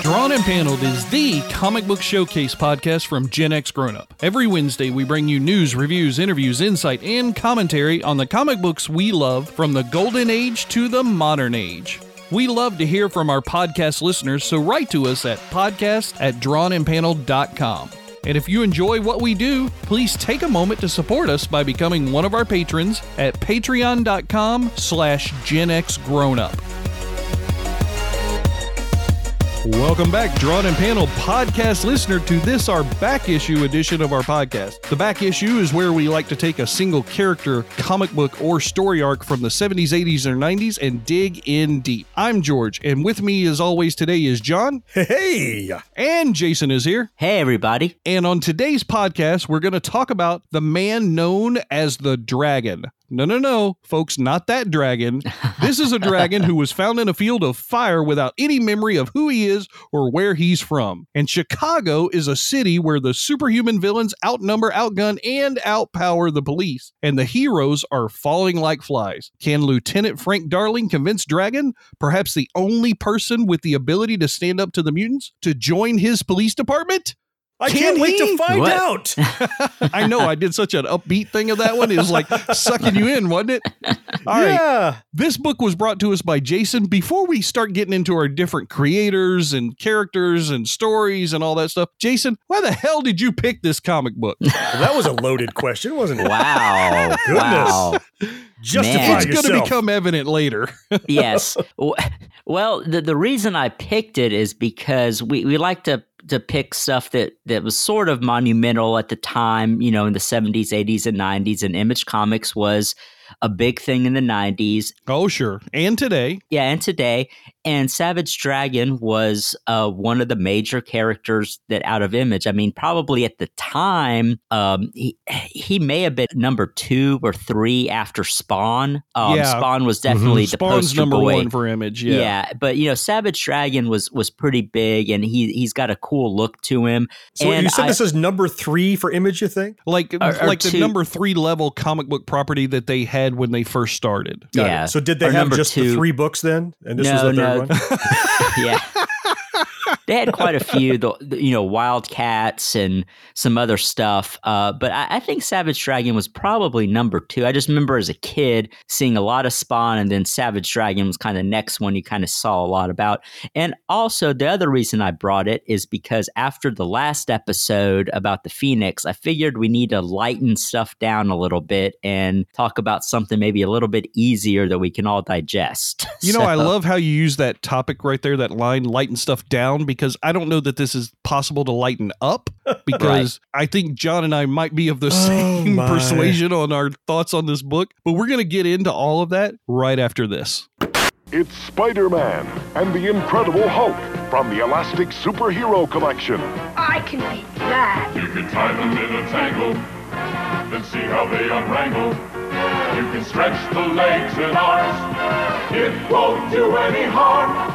Drawn and Paneled is the comic book showcase podcast from Gen X Grown Up. Every Wednesday, we bring you news, reviews, interviews, insight, and commentary on the comic books we love from the golden age to the modern age. We love to hear from our podcast listeners, so write to us at podcast@drawnandpaneled.com. And if you enjoy what we do, please take a moment to support us by becoming one of our patrons at patreon.com/Gen X Grown Up. Welcome back, Drawn and Paneled podcast listener, to this, our back issue edition of our podcast. The back issue is where we like to take a single character, comic book, or story arc from the 70s, 80s, or 90s and dig in deep. I'm George, and with me as always today is John. Hey! And Jason is here. Hey, everybody. And on today's podcast, we're going to talk about the man known as the Dragon. No, folks, not that dragon. This is a dragon who was found in a field of fire without any memory of who he is or where he's from. And Chicago is a city where the superhuman villains outnumber, outgun, and outpower the police, and the heroes are falling like flies. Can Lieutenant Frank Darling convince Dragon, perhaps the only person with the ability to stand up to the mutants, to join his police department? I can't wait to find out. I know, I did such an upbeat thing of that one. It was like sucking you in, wasn't it? All right. This book was brought to us by Jason. Before we start getting into our different creators and characters and stories and all that stuff, Jason, why the hell did you pick this comic book? Well, that was a loaded question, wasn't it? Wow. Goodness. Wow. Justify It's yourself. going to become evident later. Yes. Well, the reason I picked it is because we like to pick stuff that was sort of monumental at the time, you know, in the 70s, 80s, and 90s, and Image Comics was a big thing in the 90s. Oh, sure. And today. Yeah, and today. And Savage Dragon was one of the major characters that out of Image. I mean, probably at the time, he may have been number 2 or 3 after Spawn. Spawn was definitely the Spawn's poster number boy. 1 for Image. Yeah. But you know, Savage Dragon was pretty big, and he's got a cool look to him. So and you said this is number 3 for Image, you think? Like Or the 2. number 3 level comic book property that they had when they first started. Yeah. So did they Or have number just 2. the 3 books then? And this was the third one? Yeah. They had quite a few, Wildcats and some other stuff. But I think Savage Dragon was probably number 2. I just remember as a kid seeing a lot of Spawn, and then Savage Dragon was kind of the next one you kind of saw a lot about. And also the other reason I brought it is because after the last episode about the Phoenix, I figured we need to lighten stuff down a little bit and talk about something maybe a little bit easier that we can all digest. You know, I love how you use that topic right there, that line, lighten stuff down, because I don't know that this is possible to lighten up, because I think John and I might be of the same persuasion on our thoughts on this book, but we're going to get into all of that right after this. It's Spider-Man and the Incredible Hulk from the Elastic Superhero Collection. I can beat that. You can tie them in a tangle, then see how they unwrangle. You can stretch the legs and arms, it won't do any harm.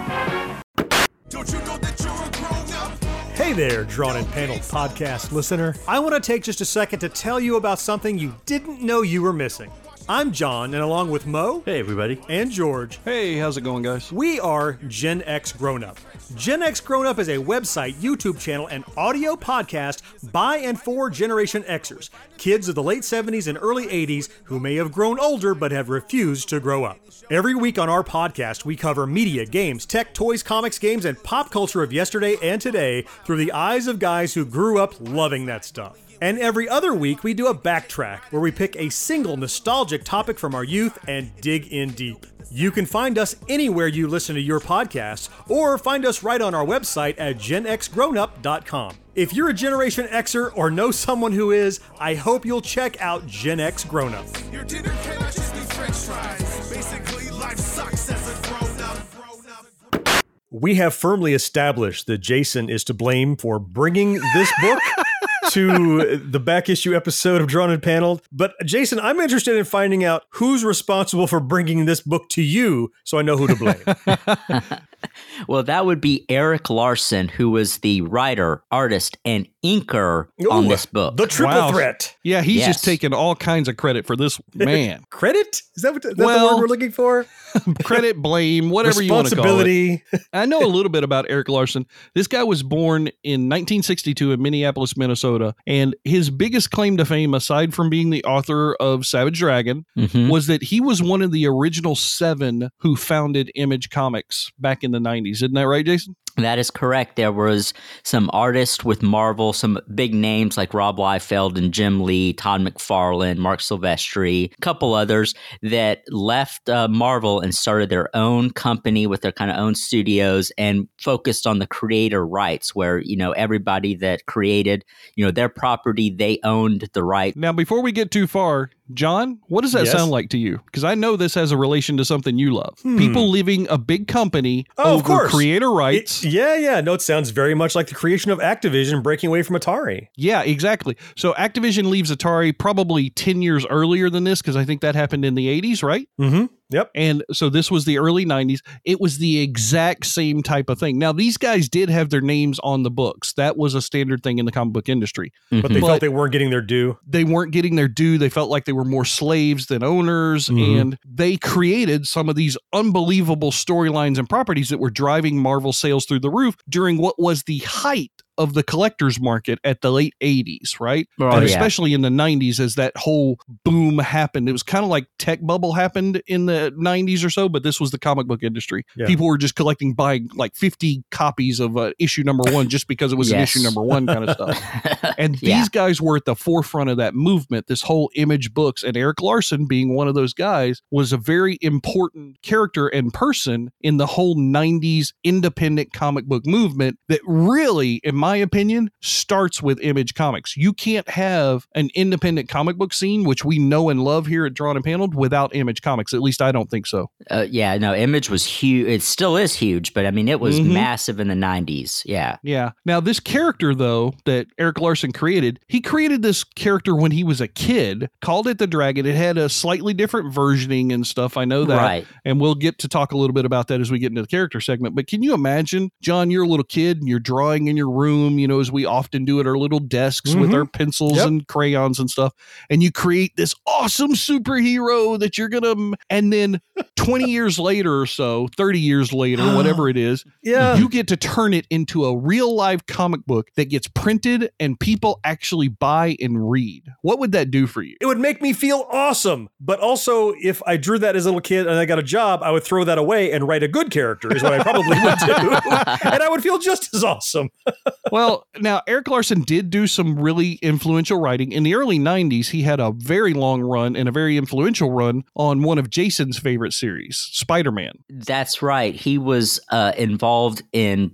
Don't you know that you're a grown-up? Hey there, Drawn and Paneled podcast listener. I want to take just a second to tell you about something you didn't know you were missing. I'm John, and along with Mo, Hey, everybody. and George, Hey, how's it going, guys? we are Gen X Grown Up. Gen X Grown Up is a website, YouTube channel, and audio podcast by and for Generation Xers, kids of the late 70s and early 80s who may have grown older but have refused to grow up. Every week on our podcast, we cover media, games, tech, toys, comics, games, and pop culture of yesterday and today through the eyes of guys who grew up loving that stuff. And every other week, we do a backtrack where we pick a single nostalgic topic from our youth and dig in deep. You can find us anywhere you listen to your podcasts, or find us right on our website at genxgrownup.com. If you're a Generation Xer or know someone who is, I hope you'll check out Gen X Grown Up. Your dinner cannot just be french fries. Basically, life sucks as a grown-up. We have firmly established that Jason is to blame for bringing this book to the back issue episode of Drawn and Paneled. But Jason, I'm interested in finding out who's responsible for bringing this book to you, so I know who to blame. Well, that would be Eric Larson, who was the writer, artist, and inker on this book. The triple threat. Yeah, he's Yes. just taking all kinds of credit for this man. Credit? Is that the Well, word we're looking for? Credit, blame, whatever you want to call it. Responsibility. I know a little bit about Eric Larson. This guy was born in 1962 in Minneapolis, Minnesota, and his biggest claim to fame, aside from being the author of Savage Dragon, Mhm. was that he was one of the original 7 who founded Image Comics back in the 90s. Isn't that right, Jason? That is correct. There was some artists with Marvel, some big names like Rob Liefeld and Jim Lee, Todd McFarlane, Mark Silvestri, a couple others that left Marvel and started their own company with their kind of own studios and focused on the creator rights, where, you know, everybody that created, you know, their property, they owned the right. Now, before we get too far, John, what does that Yes? sound like to you? Because I know this has a relation to something you love. People leaving a big company Oh, of over course. creator rights. Yeah. No, it sounds very much like the creation of Activision breaking away from Atari. Yeah, exactly. So Activision leaves Atari probably 10 years earlier than this, because I think that happened in the 80s, right? Mm-hmm. Yep. And so this was the early 90s. It was the exact same type of thing. Now, these guys did have their names on the books. That was a standard thing in the comic book industry. But they But- felt they weren't getting their due. They weren't getting their due. They felt like they were more slaves than owners. Mhm. And they created some of these unbelievable storylines and properties that were driving Marvel sales through the roof during what was the height of the collector's market at the late 80s, right? Oh, And yeah. especially in the 90s as that whole boom happened. It was kind of like tech bubble happened in the 90s or so, but this was the comic book industry. Yeah. People were just buying like 50 copies of issue number 1 just because it was an Yes. issue number 1 kind of stuff. And Yeah. these guys were at the forefront of that movement, this whole Image books. And Eric Larson, being one of those guys, was a very important character and person in the whole 90s independent comic book movement that really, in my opinion, starts with Image Comics. You can't have an independent comic book scene, which we know and love here at Drawn and Paneled, without Image Comics. At least I don't think so. Yeah, no, Image was huge. It still is huge, but I mean, it was Mhm. massive in the 90s. Yeah. Yeah. Now, this character, though, that Eric Larson created, he created this character when he was a kid, called it the Dragon. It had a slightly different versioning and stuff. I know that. Right. And we'll get to talk a little bit about that as we get into the character segment. But can you imagine, John, you're a little kid and you're drawing in your room, you know, as we often do at our little desks with our pencils Yep. and crayons and stuff. And you create this awesome superhero that you're going to, and then 20 years later or so, 30 years later, whatever it is, Yeah. you get to turn it into a real live comic book that gets printed and people actually buy and read. What would that do for you? It would make me feel awesome. But also, if I drew that as a little kid and I got a job, I would throw that away and write a good character, is what I probably would do. And I would feel just as awesome. Well, now Eric Larson did do some really influential writing. In the early 90s, he had a very long run and a very influential run on one of Jason's favorite series, Spider-Man. That's right. He was involved in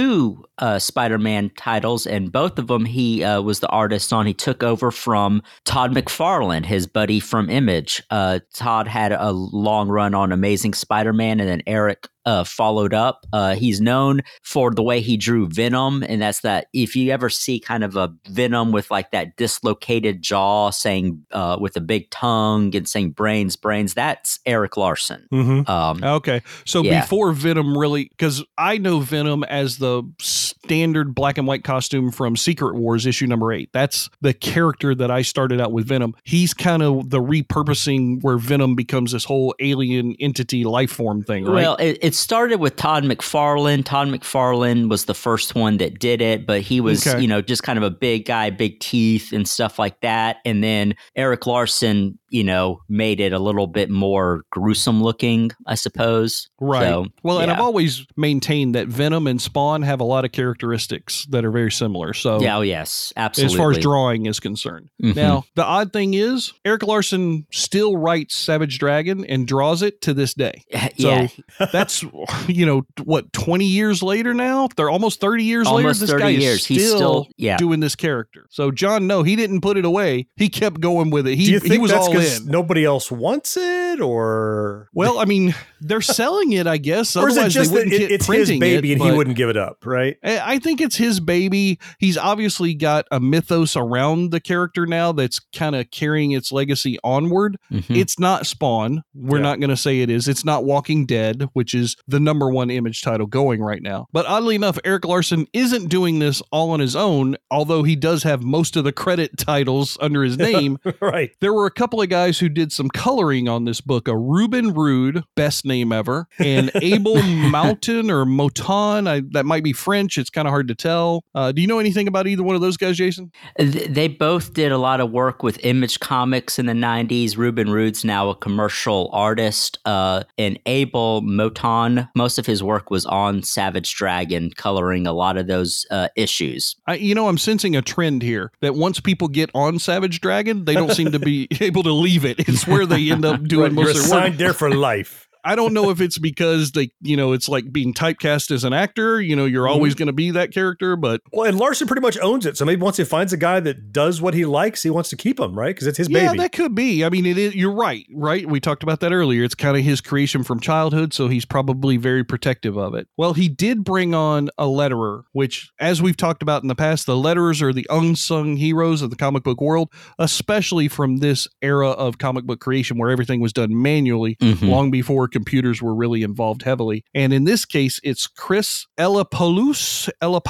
2 Spider-Man titles, and both of them he was the artist on. He took over from Todd McFarlane, his buddy from Image. Todd had a long run on Amazing Spider-Man, and then Eric followed up. He's known for the way he drew Venom, and that's that. If you ever see kind of a Venom with like that dislocated jaw, saying with a big tongue and saying brains, that's Eric Larson. Mm-hmm. Okay. So Yeah. before Venom really, because I know Venom as the standard black and white costume from Secret Wars issue number 8. That's the character that I started out with Venom. He's kind of the repurposing where Venom becomes this whole alien entity life form thing, right? Well, it started with Todd McFarlane. Todd McFarlane was the first one that did it, but he was, Okay. you know, just kind of a big guy, big teeth and stuff like that. And then Eric Larson, you know, made it a little bit more gruesome looking, I suppose. Right. So, Well, and yeah. I've always maintained that Venom and Spawn have a lot of characteristics that are very similar. So Yeah, oh yes, absolutely. as far as drawing is concerned. Mhm. Now, the odd thing is Eric Larson still writes Savage Dragon and draws it to this day. So yeah, that's, you know, what, 20 years later now? They're almost 30 years later. Almost This 30 guy years. is He's still- yeah. doing this character. So John, no, he didn't put it away. He kept going with it. Do you He think was that's all because in. nobody else wants it, or? Well, I mean, They're selling it, I guess. Or is it Otherwise, just they wouldn't that get it's his printing baby it, and he but wouldn't give it up, right? I think it's his baby. He's obviously got a mythos around the character now that's kind of carrying its legacy onward. Mhm. It's not Spawn. We're not going to say it is. It's not Walking Dead, which is the #1 Image title going right now. But oddly enough, Erik Larson isn't doing this all on his own, although he does have most of the credit titles under his name. Right. There were a couple of guys who did some coloring on this book. A Ruben Rude, best name ever, and Abel Mountain or Moton. That might be French. It's kind of hard to tell. Do you know anything about either one of those guys, Jason? They both did a lot of work with Image Comics in the 90s. Ruben Rude's now a commercial artist. And Abel Moton, most of his work was on Savage Dragon, coloring a lot of those issues. I'm sensing a trend here that once people get on Savage Dragon, they don't seem to be able to leave it. It's where they end up doing You're most of their work. assigned there for life. I don't know if it's because it's like being typecast as an actor. You're always going to be that character, but Well, and Larson pretty much owns it. So maybe once he finds a guy that does what he likes, he wants to keep him, right? Because it's his yeah, baby. that could be. I mean, it is. You're right. We talked about that earlier. It's kind of his creation from childhood, so he's probably very protective of it. Well, he did bring on a letterer, which, as we've talked about in the past, the letterers are the unsung heroes of the comic book world, especially from this era of comic book creation where everything was done manually, long before computers were really involved heavily. And in this case, it's Chris Elapopoulos.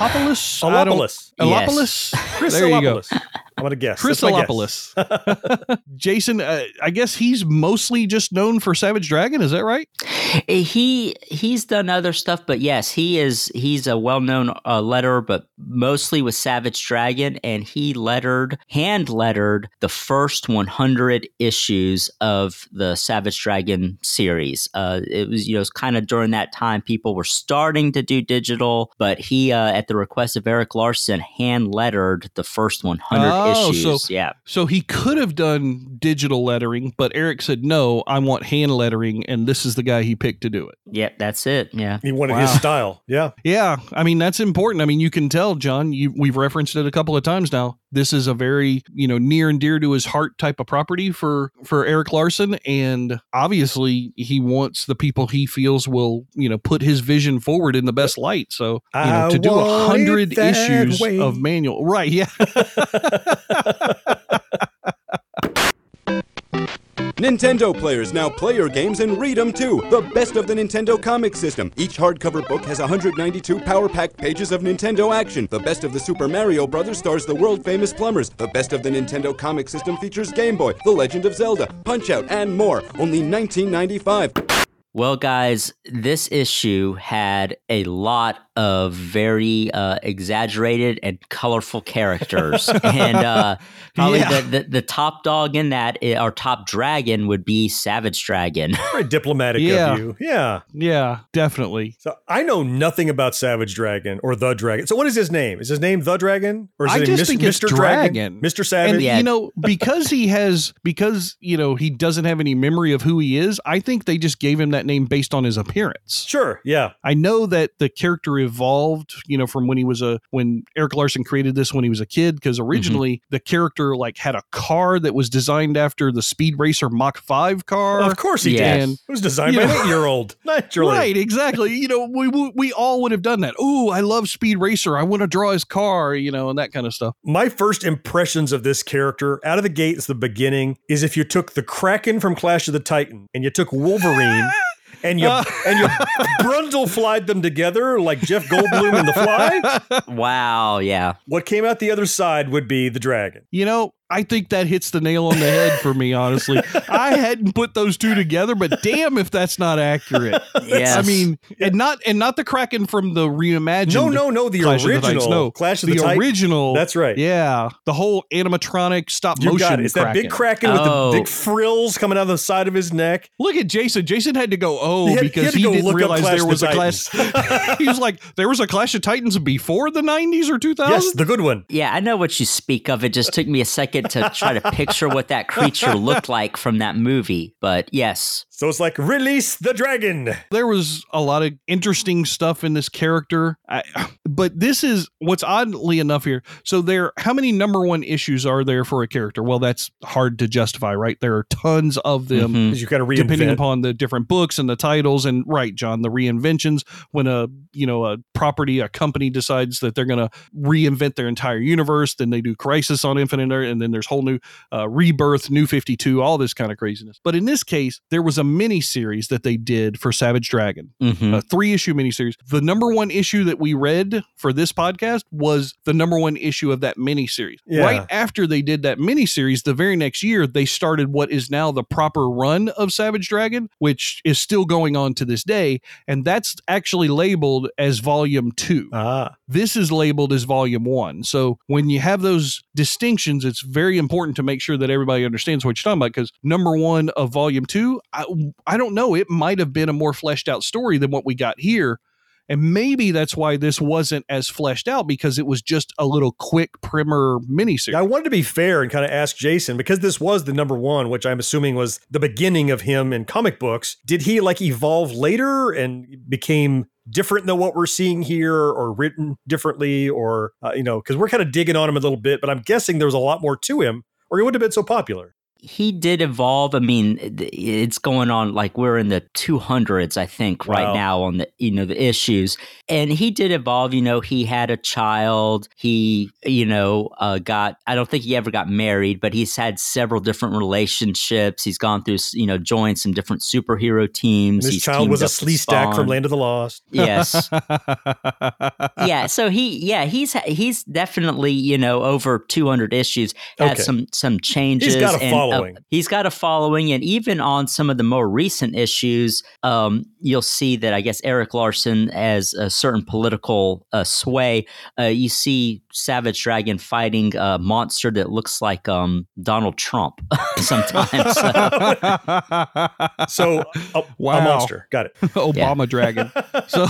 Chris There you go. Elapopoulos. I'm going to guess. Chris That's my Elapopoulos. Jason, I guess he's mostly just known for Savage Dragon. Is that right? He's done other stuff, but yes, he's a well-known letterer, but mostly with Savage Dragon, and he hand lettered the first 100 issues of the Savage Dragon series. It was kind of during that time people were starting to do digital, but he, at the request of Erik Larson, hand lettered the first 100 issues. So he could have done digital lettering, but Erik said, no, I want hand lettering, and this is the guy he picked to do it. Yep, that's it. Yeah. He wanted his style. Yeah. Yeah. I mean, that's important. I mean, you can tell, John, we've referenced it a couple of times now. This is a very, near and dear to his heart type of property for Erik Larson. And obviously he wants the people he feels will, put his vision forward in the best light. So, to do 100 issues of manual. Right. Yeah. Nintendo players now play your games and read them too. The best of the Nintendo comic system. Each hardcover book has 192 power-packed pages of Nintendo action. The best of the Super Mario Brothers stars the world-famous plumbers. The best of the Nintendo comic system features Game Boy, The Legend of Zelda, Punch-Out, and more. Only $19.95. Well, guys, this issue had a lot of very exaggerated and colorful characters. And probably the top dog in that, or top dragon, would be Savage Dragon. Very diplomatic of you. Yeah. Yeah, definitely. So I know nothing about Savage Dragon or the Dragon. So what is his name? Is his name The Dragon? Or is I his just name think it's Mr. Dragon. Mr. Savage? And, because he doesn't have any memory of who he is, I think they just gave him that name based on his appearance. Sure, yeah. I know that the character evolved, from when Erik Larson created this when he was a kid, because originally the character had a car that was designed after the Speed Racer Mach 5 car. Well, of course he did. And, it was designed by an 8-year-old. Naturally. Right, exactly. We all would have done that. Ooh, I love Speed Racer. I want to draw his car, and that kind of stuff. My first impressions of this character, out of the gate, it's the beginning, is if you took the Kraken from Clash of the Titan and you took Wolverine and you Brundle-flied them together like Jeff Goldblum in The Fly. Wow, yeah. What came out the other side would be the dragon. I think that hits the nail on the head for me, honestly. I hadn't put those two together, but damn if that's not accurate. Yes. I mean, and not the Kraken from the reimagined. No, the Clash original Clash of the Titan. Original. That's right. Yeah, the whole animatronic stop You motion. got it. It's that big Kraken with the big frills coming out of the side of his neck. Look at Jason. Jason had to go, because he he had to didn't look up realize Clash there of was the a Clash. He was like, there was a Clash of Titans before the 90s or 2000s? Yes, the good one. Yeah, I know what you speak of. It just took me a second to try to picture what that creature looked like from that movie. But yes. So it's like, release the dragon. There was a lot of interesting stuff in this character. But this is what's oddly enough here. So how many number one issues are there for a character? Well, that's hard to justify, right? There are tons of them. Because you got to reinvent. Depending upon the different books and the titles. And right, John, the reinventions, when a company decides that they're going to reinvent their entire universe, then they do Crisis on Infinite Earth, and then there's whole new Rebirth, New 52, all this kind of craziness. But in this case, there was a mini-series that they did for Savage Dragon, a 3-issue mini-series. The number one issue that we read for this podcast was the number one issue of that mini-series. Yeah. Right after they did that mini-series, the very next year, they started what is now the proper run of Savage Dragon, which is still going on to this day, and that's actually labeled as Volume 2. This is labeled as Volume 1. So when you have those distinctions, it's very important to make sure that everybody understands what you're talking about, because number 1 of Volume 2, I don't know, it might have been a more fleshed out story than what we got here. And maybe that's why this wasn't as fleshed out, because it was just a little quick primer miniseries. I wanted to be fair and kind of ask Jason, because this was the number 1, which I'm assuming was the beginning of him in comic books. Did he evolve later and became different than what we're seeing here, or written differently, or, because we're kind of digging on him a little bit, but I'm guessing there was a lot more to him, or he wouldn't have been so popular. He did evolve. I mean, it's going on like we're in the 200s, I think, right now on the, the issues. And he did evolve. He had a child. He, I don't think he ever got married, but he's had several different relationships. He's gone through, joined some different superhero teams. His child was a Sleestack from Land of the Lost. Yes. Yeah. So he's definitely, over 200 issues, had some changes. He's got a following. He's got a following, and even on some of the more recent issues, you'll see that I guess Erik Larsen has a certain political sway. You see Savage Dragon fighting a monster that looks like Donald Trump sometimes. So a monster. Got it. Obama Dragon. So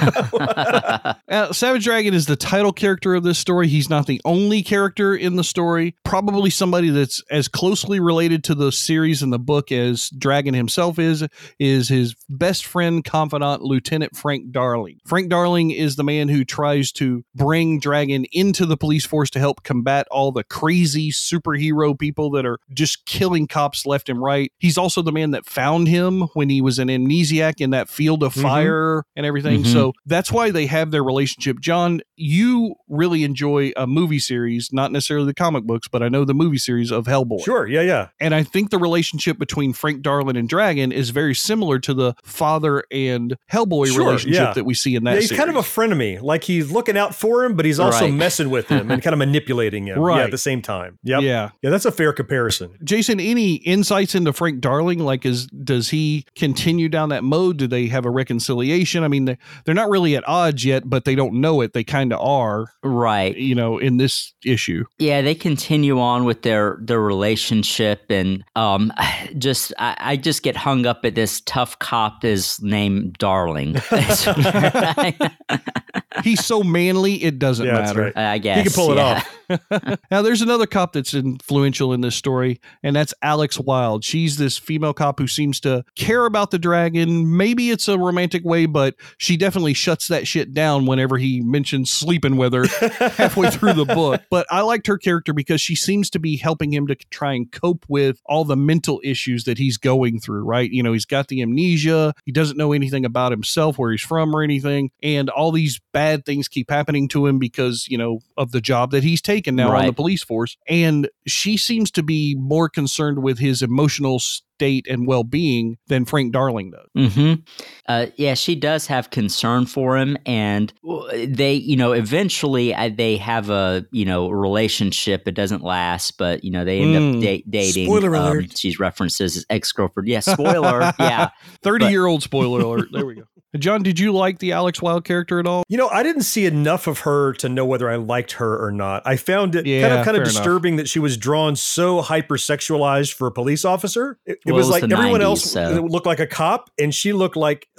Savage Dragon is the title character of this story. He's not the only character in the story. Probably somebody that's as closely related to the series and the book as Dragon himself is his best friend, confidant, Lieutenant Frank Darling. Frank Darling is the man who tries to bring Dragon into the police force to help combat all the crazy superhero people that are just killing cops left and right. He's also the man that found him when he was an amnesiac in that field of fire and everything. So that's why they have their relationship. John, you really enjoy a movie series, not necessarily the comic books, but I know the movie series of Hellboy. Sure, yeah. And I think the relationship between Frank Darling and Dragon is very similar to the father and Hellboy relationship that we see in that series. He's kind of a frenemy. Like, he's looking out for him, but he's also messing with him and kind of manipulating him at the same time. Yep. Yeah, that's a fair comparison. Jason, any insights into Frank Darling? Like, does he continue down that mode? Do they have a reconciliation? I mean, they're not really at odds yet, but they don't know it. They kind of are. Right. In this issue. Yeah, they continue on with their relationship, and I just get hung up at this tough cop is named Darling. He's so manly, it doesn't matter. Right. I guess he can pull it off. Now, there's another cop that's influential in this story, and that's Alex Wilde. She's this female cop who seems to care about the dragon. Maybe it's a romantic way, but she definitely shuts that shit down whenever he mentions sleeping with her halfway through the book. But I liked her character because she seems to be helping him to try and cope with all the mental issues that he's going through, right? He's got the amnesia. He doesn't know anything about himself, where he's from or anything. And all these bad things keep happening to him because, of the job that he's taken now on the police force. And she seems to be more concerned with his emotional state and well-being than Frank Darling does. Yeah, she does have concern for him, and they, eventually they have a, relationship. It doesn't last, but, they end up dating. Spoiler alert. She's referenced as his ex-girlfriend. Yeah, spoiler. Yeah. 30-year-old spoiler alert. There we go. John, did you like the Alex Wilde character at all? You know, I didn't see enough of her to know whether I liked her or not. I found it kind fair of disturbing that she was drawn so hypersexualized for a police officer. It was like everyone 90s, else looked like a cop, and she looked like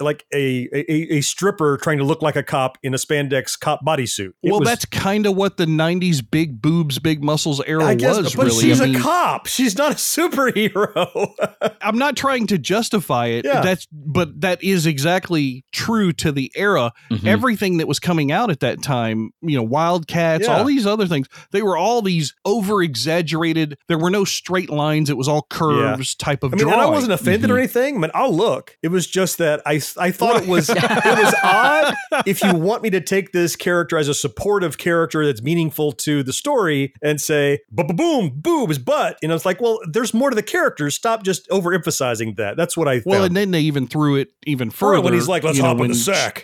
a stripper trying to look like a cop in a spandex cop bodysuit. That's kind of what the 90s big boobs, big muscles era was, but really. She's a cop. She's not a superhero. I'm not trying to justify it. Yeah. But that is exactly true to the era. Mm-hmm. Everything that was coming out at that time, Wildcats, all these other things, they were all these over exaggerated. There were no straight lines. It was all curves type of drawing. And I wasn't offended or anything. I mean, I'll look. It was just that I thought it was odd. If you want me to take this character as a supportive character that's meaningful to the story and say, boom, boobs, butt, it's like, well, there's more to the characters. Stop just overemphasizing that. That's what I thought. Well, and then they even threw it even further. When he's like, let's hop in the sack.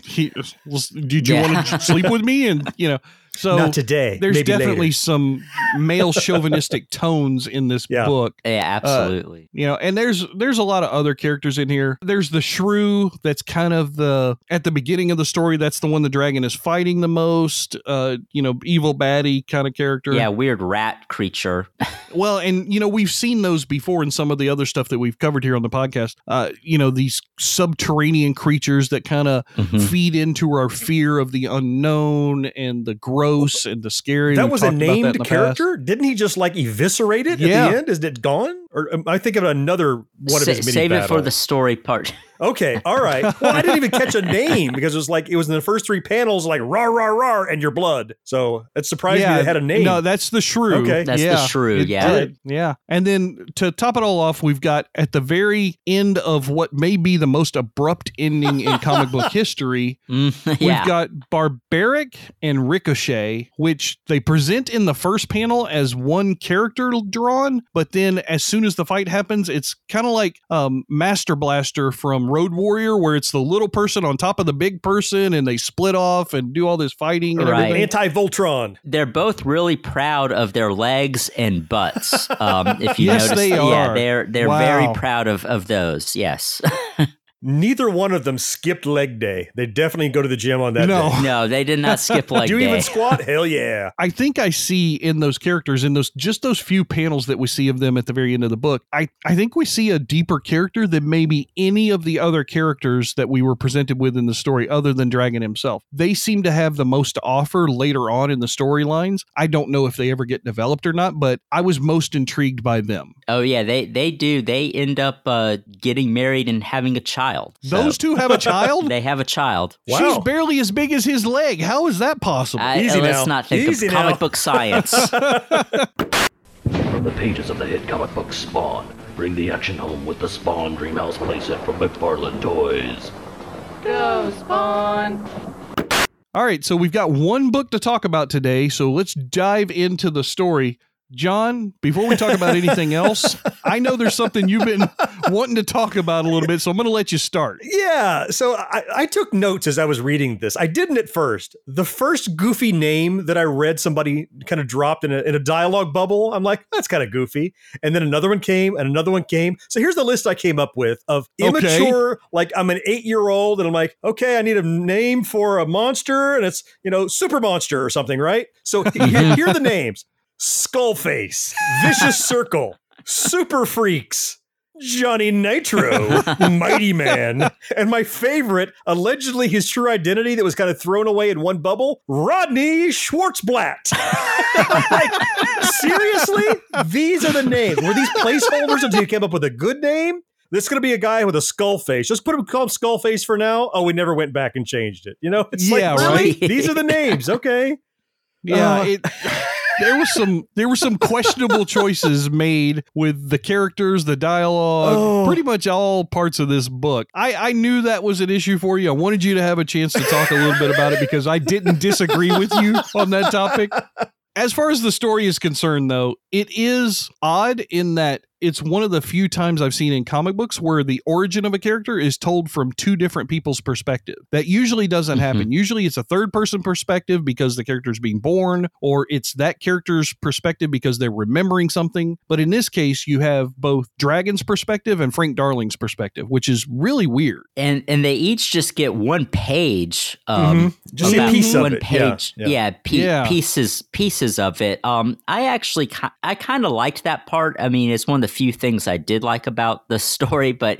Did you want to sleep with me? And, so not today. There's maybe definitely later. some male chauvinistic tones in this book. Yeah, absolutely. And there's a lot of other characters in here. There's the shrew that's kind of at the beginning of the story, that's the one the dragon is fighting the most, evil baddie kind of character. Yeah, weird rat creature. Well, and we've seen those before in some of the other stuff that we've covered here on the podcast. These subterranean creatures that kind of feed into our fear of the unknown and the gross and the scary. That was a named character? Didn't he just eviscerate it at the end? Is it gone? Or am I thinking of another one of his mini Save battles? it for the story part. Okay, all right. Well, I didn't even catch a name because it was in the first 3 panels, like rah, rah, rah, and your blood. So it surprised me they had a name. No, that's the shrew. Okay. That's the shrew, yeah. Yeah. And then to top it all off, we've got at the very end of what may be the most abrupt ending in comic book history, we've got Barbaric and Ricochet, which they present in the first panel as one character drawn, but then as soon as the fight happens, it's kind of like Master Blaster from Road Warrior, where it's the little person on top of the big person and they split off and do all this fighting and everything. Anti-Voltron. They're both really proud of their legs and butts. If you Yes, notice, they are. Yeah, they're very proud of those. Yes. Neither one of them skipped leg day. They definitely go to the gym on that day. No, they did not skip leg Do day. you even squat? Hell yeah. I think I see in those characters, in those few panels that we see of them at the very end of the book, I think we see a deeper character than maybe any of the other characters that we were presented with in the story other than Dragon himself. They seem to have the most to offer later on in the storylines. I don't know if they ever get developed or not, but I was most intrigued by them. Oh, yeah, they do. They end up getting married and having a child. Those two have a child? They have a child. Wow. She's barely as big as his leg. How is that possible? Easy Let's now. not think Easy of now. comic book science. From the pages of the hit comic book Spawn, bring the action home with the Spawn Dreamhouse playset from McFarlane Toys. Go, Spawn. All right, so we've got one book to talk about today, so let's dive into the story. John, before we talk about anything else, I know there's something you've been wanting to talk about a little bit, so I'm going to let you start. Yeah, so I took notes as I was reading this. I didn't at first. The first goofy name that I read, somebody kind of dropped in a dialogue bubble. I'm like, that's kind of goofy. And then another one came, and another one came. So here's the list I came up with of immature, like I'm an 8-year-old, and I'm like, okay, I need a name for a monster, and it's, Super Monster or something, right? So here are the names. Skullface, Vicious Circle, Super Freaks, Johnny Nitro, Mighty Man, and my favorite, allegedly his true identity that was kind of thrown away in one bubble, Rodney Schwartzblatt. Like, seriously? These are the names. Were these placeholders until you came up with a good name? This is going to be a guy with a skull face. Just call him Skullface for now. Oh, we never went back and changed it. It's like, really? Right. These are the names. Okay. Yeah, there were some questionable choices made with the characters, the dialogue, pretty much all parts of this book. I knew that was an issue for you. I wanted you to have a chance to talk a little bit about it because I didn't disagree with you on that topic. As far as the story is concerned, though, it is odd in that it's one of the few times I've seen in comic books where the origin of a character is told from two different people's perspective. That usually doesn't happen. Usually it's a third person perspective because the character's being born, or it's that character's perspective because they're remembering something. But in this case, you have both Dragon's perspective and Frank Darling's perspective, which is really weird. And they each just get one page. Just a piece of it. Page. Yeah. Pieces of it. I kind of liked that part. I mean, it's one of the few things I did like about the story, but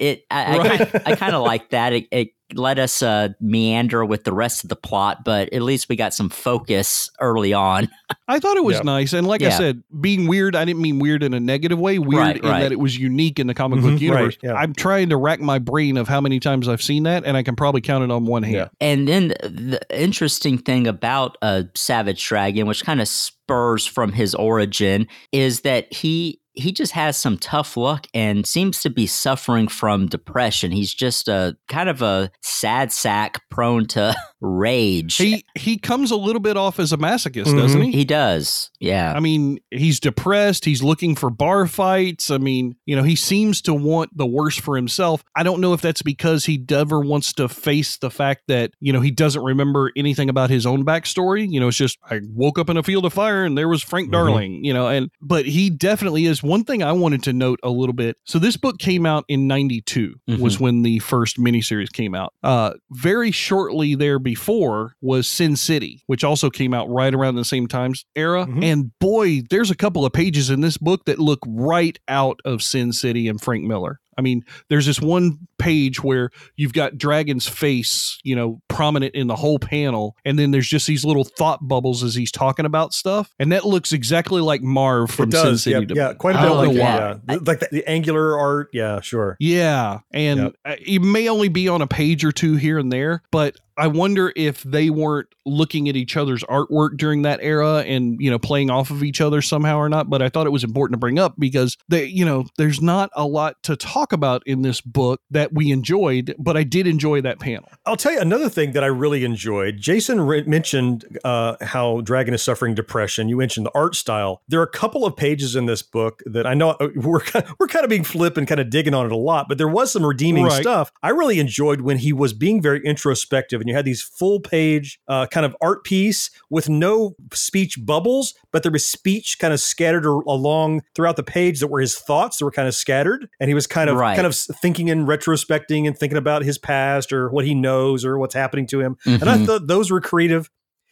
I kind of like that. It let us meander with the rest of the plot, but at least we got some focus early on. I thought it was nice. And like I said, being weird, I didn't mean weird in a negative way. Weird in that it was unique in the comic book universe. Right, I'm trying to rack my brain of how many times I've seen that, and I can probably count it on one hand. Yeah. And then the interesting thing about Savage Dragon, which kind of spurs from his origin, is that he just has some tough luck and seems to be suffering from depression. He's just a kind of a sad sack prone to rage. He comes a little bit off as a masochist, doesn't he? He does. Yeah. I mean, he's depressed. He's looking for bar fights. I mean, he seems to want the worst for himself. I don't know if that's because he never wants to face the fact that, he doesn't remember anything about his own backstory. It's just, I woke up in a field of fire and there was Frank Darling, but he definitely is. One thing I wanted to note a little bit. So this book came out in 92 was when the first miniseries came out. Very shortly there before was Sin City, which also came out right around the same times era. And boy, there's a couple of pages in this book that look right out of Sin City and Frank Miller. I mean, there's this one page where you've got Dragon's face, prominent in the whole panel. And then there's just these little thought bubbles as he's talking about stuff. And that looks exactly like Marv from Sin City. Yeah, quite a bit like that. Yeah. Like the angular art. Yeah, sure. Yeah. And it may only be on a page or two here and there, but I wonder if they weren't looking at each other's artwork during that era and, playing off of each other somehow or not. But I thought it was important to bring up because there's not a lot to talk about in this book that we enjoyed, but I did enjoy that panel. I'll tell you another thing that I really enjoyed. Jason mentioned how Dragon is suffering depression. You mentioned the art style. There are a couple of pages in this book that I know we're kind of being flip and kind of digging on it a lot, but there was some redeeming stuff. I really enjoyed when he was being very introspective. And you had these full page kind of art piece with no speech bubbles, but there was speech kind of scattered along throughout the page that were his thoughts that were kind of scattered. And he was kind of thinking and retrospecting and thinking about his past or what he knows or what's happening to him. And I thought those were creative.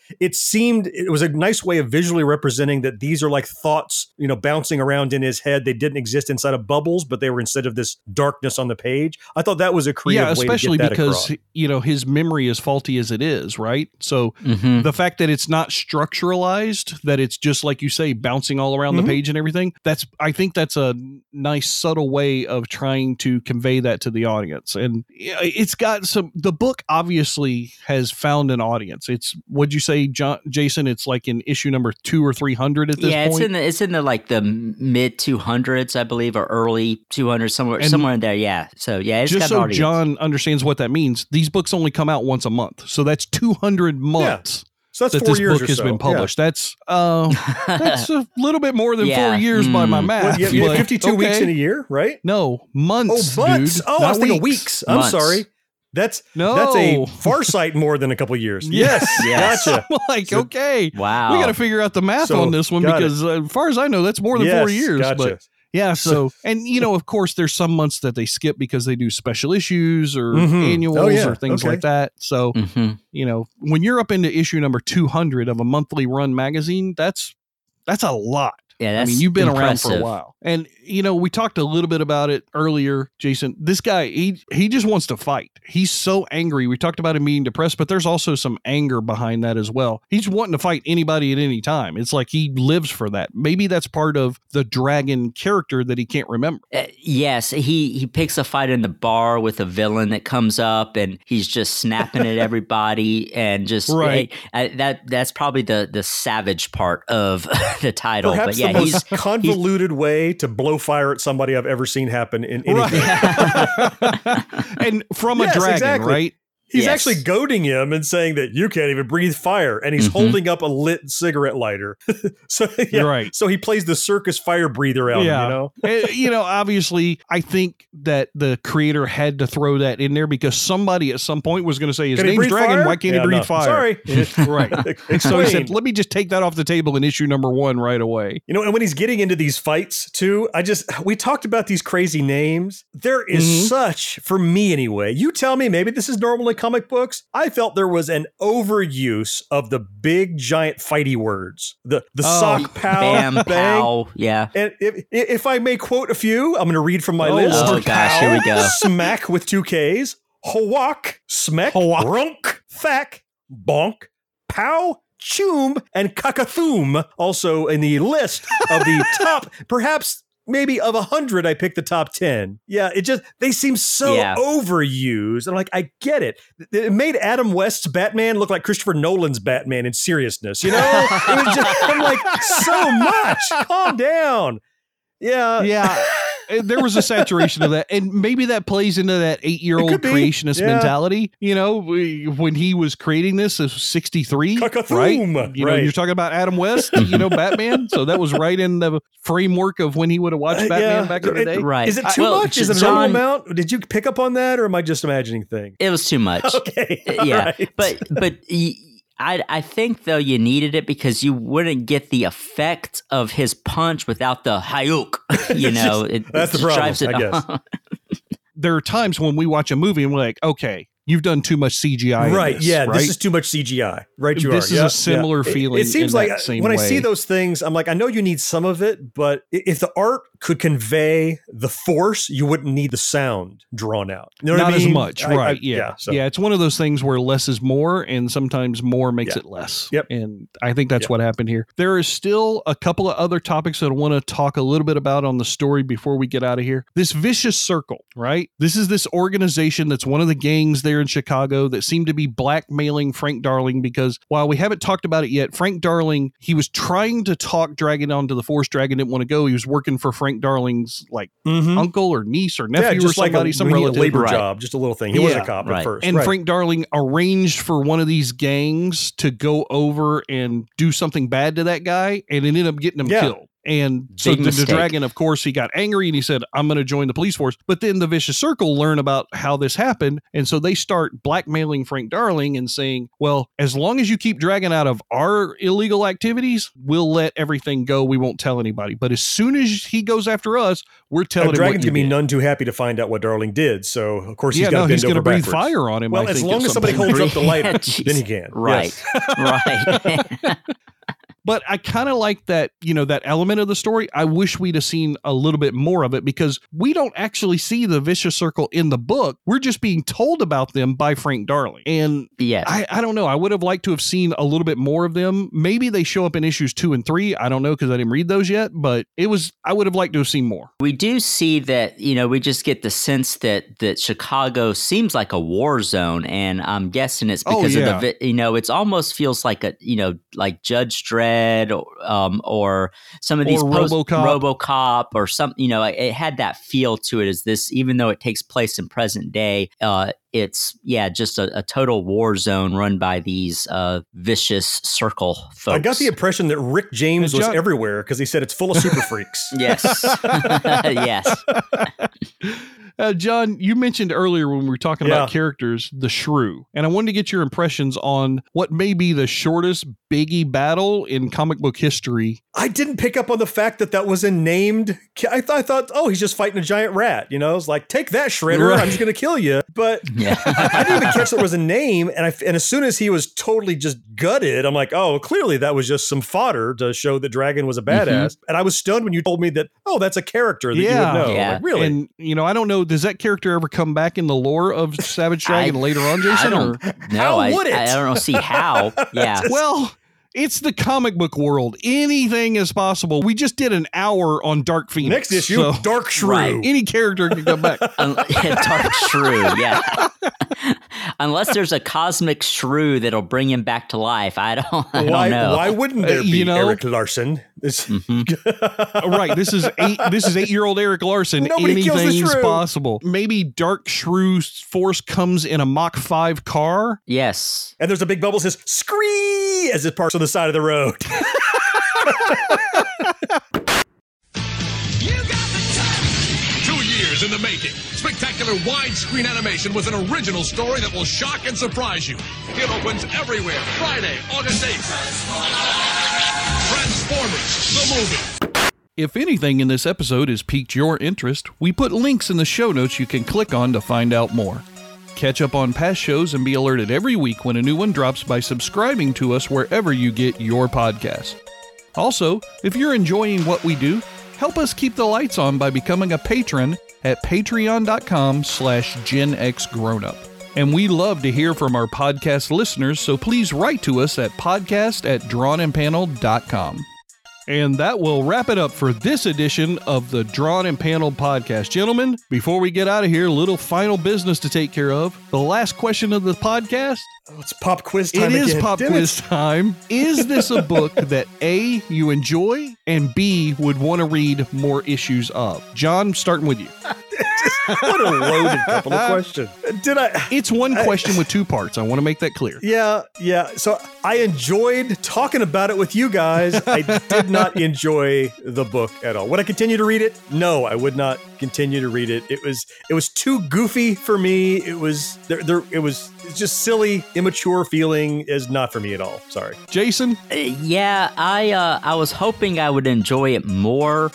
It was a nice way of visually representing that these are like thoughts, bouncing around in his head. They didn't exist inside of bubbles, but they were instead of this darkness on the page. I thought that was a creative way to get that across. Yeah, especially because, his memory is faulty as it is, right? So the fact that it's not structuralized, that it's just like you say, bouncing all around the page and everything, I think that's a nice subtle way of trying to convey that to the audience. And it's got the book obviously has found an audience. It's, what'd you say, Jason? It's like in issue number 200 or 300 at this point. Yeah, it's in the like the mid 200s, I believe, or early 200s, somewhere in there. Yeah, so it's just got so an audience. John understands what that means. These books only come out once a month, so that's 200 months. So that's that 4 this years book or has so. been published. That's a little bit more than 4 years by my math. Well, you have 52 weeks in a year, right? No, months. Oh, months. Dude. I was thinking weeks. I'm sorry. That's a far sight more than a couple of years. Yes. Gotcha. I'm like, okay. Wow. We got to figure out the math on this one because as far as I know, that's more than 4 years. Gotcha. But yeah, so, and of course, there's some months that they skip because they do special issues or annuals or things like that. So, when you're up into issue number 200 of a monthly run magazine, that's a lot. Yeah, that's you've been impressive. around for a while. And, we talked a little bit about it earlier, Jason. This guy, he just wants to fight. He's so angry. We talked about him being depressed, but there's also some anger behind that as well. He's wanting to fight anybody at any time. It's like he lives for that. Maybe that's part of the Dragon character that he can't remember. Yes, he picks a fight in the bar with a villain that comes up and he's just snapping at everybody and just that's probably the savage part of the title. Perhaps but the most convoluted way to blow fire at somebody I've ever seen happen in anything. And from a dragon, right? He's Yes. actually goading him and saying that you can't even breathe fire, and he's holding up a lit cigarette lighter. So Right. So he plays the circus fire breather out. Yeah. You know. Obviously, I think that the creator had to throw that in there because somebody at some point was going to say, his Can he name's breathe Dragon, fire? why can't Yeah, he breathe no. fire? Sorry. Right. And so he said, let me just take that off the table in issue number 1 right away. And when he's getting into these fights too, we talked about these crazy names. There is such, for me anyway, you tell me, maybe this is normal in comic books. I felt there was an overuse of the big giant fighty words. The sock, pow, Bam, bang. pow. Yeah. And if I may quote a few, I'm going to read from my list. Oh, gosh, here we go. Smack with 2 Ks. Hawak, smek, runk, thack, bonk, pow, choom, and kakathoom. Also in the list of the top, perhaps maybe of 100, I picked the top 10. Yeah, they seem so overused. I'm like, I get it. It made Adam West's Batman look like Christopher Nolan's Batman in seriousness, It was I'm like, so much. Calm down. Yeah. Yeah. There was a saturation of that. And maybe that plays into that 8-year-old creationist mentality. When he was creating this, it was 63, right? You're talking about Adam West, Batman. So that was right in the framework of when he would have watched Batman back in the day. Right. Is it too much? Is it a normal amount? Did you pick up on that, or am I just imagining things? It was too much. Okay. Yeah. Right. But I think, though, you needed it because you wouldn't get the effect of his punch without the hayuk. That's the problem, I guess. There are times when we watch a movie and we're like, okay, you've done too much CGI. Right. in this, Yeah. right? This is too much CGI. Right. This is a similar feeling. It seems in like that same when I way. see those things, I'm like, I know you need some of it, but if the art could convey the force, you wouldn't need the sound drawn out. You know what Not I mean? as much, right? Yeah. So. Yeah. It's one of those things where less is more, and sometimes more makes it less. Yep. And I think that's what happened here. There is still a couple of other topics that I want to talk a little bit about on the story before we get out of here. This vicious circle, right? This is this organization that's one of the gangs there in Chicago that seemed to be blackmailing Frank Darling, because while we haven't talked about it yet, Frank Darling, he was trying to talk Dragon onto the force. Dragon didn't want to go. He was working for Frank Darling's uncle or niece or nephew just or somebody, like some relative. labor job, just a little thing. He was a cop at first. And Frank Darling arranged for one of these gangs to go over and do something bad to that guy, and it ended up getting him killed. And so the Dragon, of course, he got angry and he said, I'm going to join the police force. But then the Vicious Circle learn about how this happened. And so they start blackmailing Frank Darling and saying, well, as long as you keep Dragon out of our illegal activities, we'll let everything go. We won't tell anybody. But as soon as he goes after us, we're telling him Dragon's what going to be none too happy to find out what Darling did. So, of course, he's got to bend over breathe backwards. fire on him. Well, as long as somebody holds up the lighter, then he can. Right. Right. But I kind of like that, that element of the story. I wish we'd have seen a little bit more of it, because we don't actually see the Vicious Circle in the book. We're just being told about them by Frank Darling. And I don't know. I would have liked to have seen a little bit more of them. Maybe they show up in issues 2 and 3. I don't know, because I didn't read those yet, but I would have liked to have seen more. We do see that, we just get the sense that Chicago seems like a war zone. And I'm guessing it's because of the, it almost feels like like Judge Dredd or some of these RoboCop or something, it had that feel to it. As this, even though it takes place in present day, it's just a total war zone run by these vicious circle folks. I got the impression that Rick James was everywhere because he said it's full of super freaks. Yes. Yes. John, you mentioned earlier when we were talking about characters, the Shrew, and I wanted to get your impressions on what may be the shortest biggie battle in comic book history. I didn't pick up on the fact that was a named. I thought, oh, he's just fighting a giant rat. I was like, take that, Shredder! Right. I'm just going to kill you. But I didn't even catch there was a name. And as soon as he was totally just gutted, I'm like, oh, clearly that was just some fodder to show that Dragon was a badass. Mm-hmm. And I was stunned when you told me that, oh, that's a character that you would know. Yeah. Like, really? And I don't know. Does that character ever come back in the lore of Savage Dragon later on, Jason? I don't know. How would it? I don't see how. Yeah. Well, It's the comic book world. Anything is possible. We just did an hour on Dark Phoenix. Next issue, Dark Shrew. Right. Any character can come back. Dark Shrew, yeah. Unless there's a cosmic shrew that'll bring him back to life. I don't know. Why wouldn't there be Eric Larson? Right. This is 8-year-old Eric Larson. Nobody kills the Anything's shrew. possible. Maybe Dark Shrew's force comes in a Mach 5 car. Yes. And there's a big bubble that says, "Scree!" as it parks on the side of the road. In the making. Spectacular widescreen animation with an original story that will shock and surprise you. It opens everywhere Friday, August 8th. Transformers, the movie. If anything in this episode has piqued your interest, we put links in the show notes you can click on to find out more. Catch up on past shows and be alerted every week when a new one drops by subscribing to us wherever you get your podcasts. Also, if you're enjoying what we do, help us keep the lights on by becoming a patron at patreon.com/GenXGrownup. And we love to hear from our podcast listeners, so please write to us at podcast@drawnandpaneled.com. And that will wrap it up for this edition of the Drawn and Paneled podcast. Gentlemen, before we get out of here, a little final business to take care of. The last question of the podcast. Oh, it's pop quiz time again. It is pop quiz time. Is this a book that A, you enjoy, and B, would want to read more issues of? John, starting with you. What a loaded couple of questions. It's one question with two parts. I want to make that clear. Yeah. So I enjoyed talking about it with you guys. I did not enjoy the book at all. Would I continue to read it? No, I would not continue to read it. It was too goofy for me. It was just silly, immature feeling is not for me at all. Sorry. Jason? Yeah, I was hoping I would enjoy it more.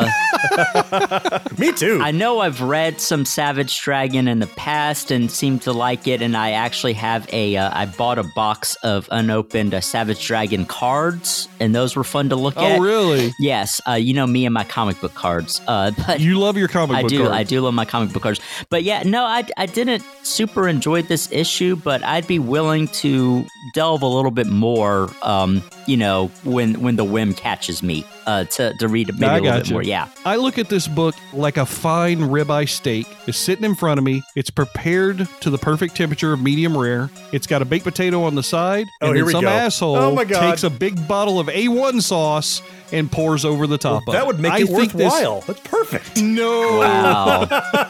Me too. I know I've read some Savage Dragon in the past and seemed to like it, and I actually have I bought a box of unopened Savage Dragon cards, and those were fun to look at. Oh, really? Yes. You know me and my comic book cards. But you love your comic book cards. I do love my comic book cards. But yeah, no, I didn't super enjoy this issue, but I'd be willing to delve a little bit more, when the whim catches me to read maybe a little bit more. Yeah. I look at this book like a fine ribeye steak. It's sitting in front of me. It's prepared to the perfect temperature of medium rare. It's got a baked potato on the side. And then some asshole takes a big bottle of A1 sauce and pours over the top of it. That would make it worthwhile. That's perfect. No. Wow.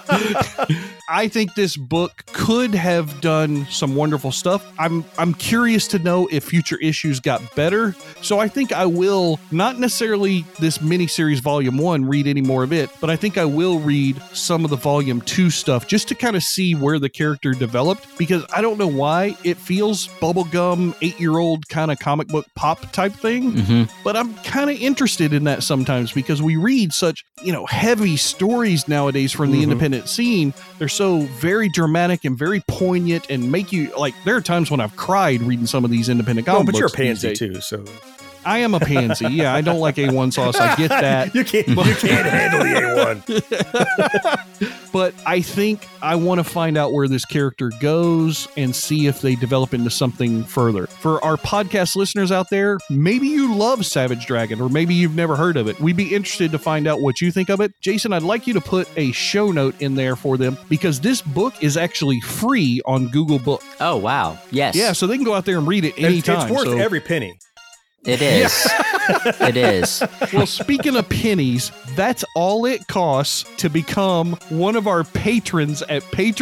I think this book could have done some wonderful stuff. I'm curious to know if future issues got better. So I think I will, not necessarily this miniseries volume 1, read any more of it, but I think I will read some of the volume 2 stuff just to kind of see where the character developed, because I don't know why it feels bubblegum 8-year-old kind of comic book pop type thing. But I'm kind of interested in that sometimes because we read such, heavy stories nowadays from the independent scene. They're so very dramatic and very poignant and make you there are times when I've cried reading some of these independent comic books. But you're a pansy too, so I am a pansy. Yeah, I don't like A1 sauce. I get that. You can't handle the A1. But I think I want to find out where this character goes and see if they develop into something further. For our podcast listeners out there, maybe you love Savage Dragon, or maybe you've never heard of it. We'd be interested to find out what you think of it. Jason, I'd like you to put a show note in there for them because this book is actually free on Google Book. Oh, wow. Yes. Yeah, so they can go out there and read it anytime. It's worth every penny. It is. It is. Well, speaking of pennies, that's all it costs to become one of our patrons at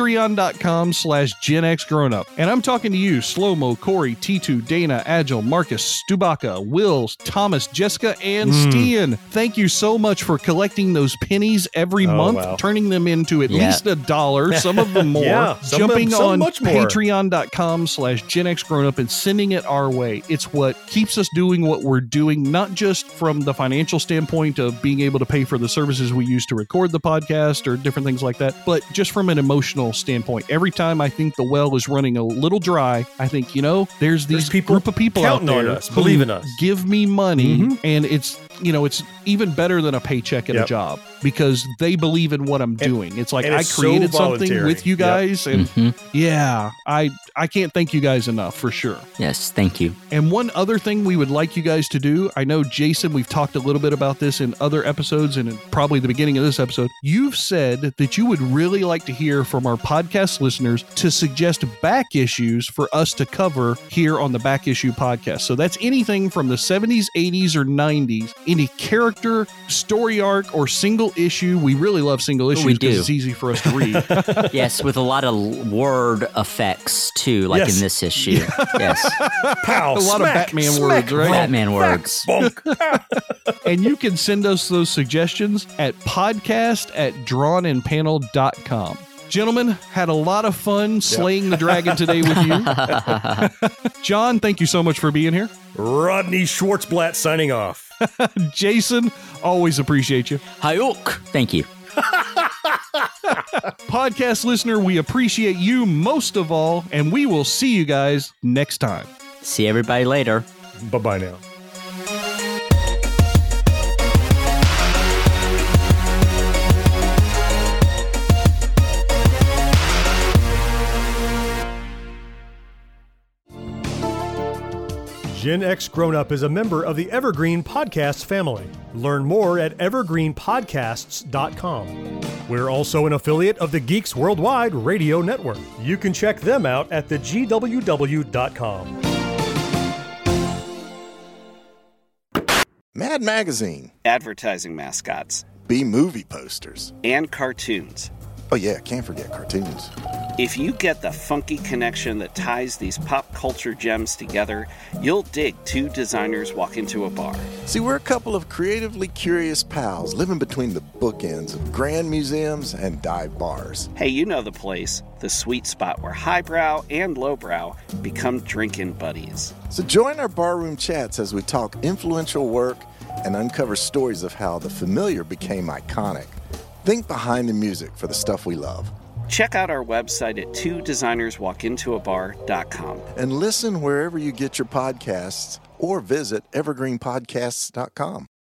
patreon.com/GenXGrownup. And I'm talking to you, Slow-Mo, Corey, T2, Dana, Agile, Marcus, Stubaka, Will, Thomas, Jessica, and Stian. Thank you so much for collecting those pennies every month, turning them into at least $1, some of them more. Jumping on patreon.com/GenXGrownup and sending it our way. It's what keeps us doing what we're doing, not just from the financial standpoint of being able to pay for the services we use to record the podcast or different things like that, but just from an emotional standpoint. Every time I think the well is running a little dry, I think, there's these group of people out there on us, believe in us, give me money, and it's it's even better than a paycheck at a job. because they believe in what I'm doing. It's like and I it's created so something voluntary. with you guys, and Mm-hmm. I can't thank you guys enough for sure. Yes, thank you. And one other thing we would like you guys to do, I know, Jason, we've talked a little bit about this in other episodes and in probably the beginning of this episode. You've said that you would really like to hear from our podcast listeners to suggest back issues for us to cover here on the Back Issue Podcast. So that's anything from the 70s, 80s, or 90s, any character, story arc, or single issue. We really love single issues because it's easy for us to read. Yes, with a lot of word effects too, like in this issue. Yes. Pow, a lot of Batman words, right? Batman words. And you can send us those suggestions at podcast@drawnandpanel.com. Gentlemen, had a lot of fun slaying the dragon today with you. John, thank you so much for being here. Rodney Schwartzblatt signing off. Jason, always appreciate you. Hayuk. Thank you. Podcast listener, we appreciate you most of all, and we will see you guys next time. See everybody later. Bye-bye now. Gen X Grown Up is a member of the Evergreen Podcasts family. Learn more at evergreenpodcasts.com. We're also an affiliate of the Geeks Worldwide Radio Network. You can check them out at thegww.com. Mad Magazine. Advertising mascots. B-movie posters. And cartoons. Oh yeah, can't forget cartoons. If you get the funky connection that ties these pop culture gems together, you'll dig Two Designers Walk Into a Bar. See, we're a couple of creatively curious pals living between the bookends of grand museums and dive bars. Hey, you know the place, the sweet spot where highbrow and lowbrow become drinking buddies. So join our barroom chats as we talk influential work and uncover stories of how the familiar became iconic. Think behind the music for the stuff we love. Check out our website at twodesignerswalkintoabar.com. And listen wherever you get your podcasts or visit evergreenpodcasts.com.